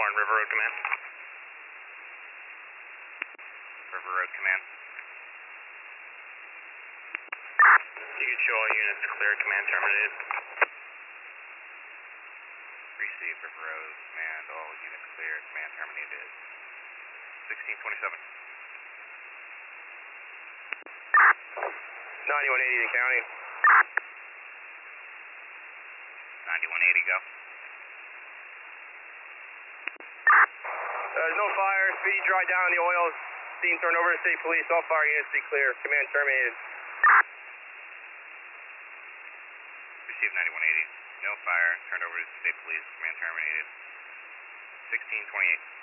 Warren, River Road Command. River Road Command. You can show all units clear, command terminated. Received, River Road Command, all units clear, command terminated. 1627. 9180 to county. 9180, go. There's no fire, speedy dry down on the oil. Scene turned over to state police, all fire units be clear, command terminated. Received 9180, no fire, turned over to state police, command terminated. 1628.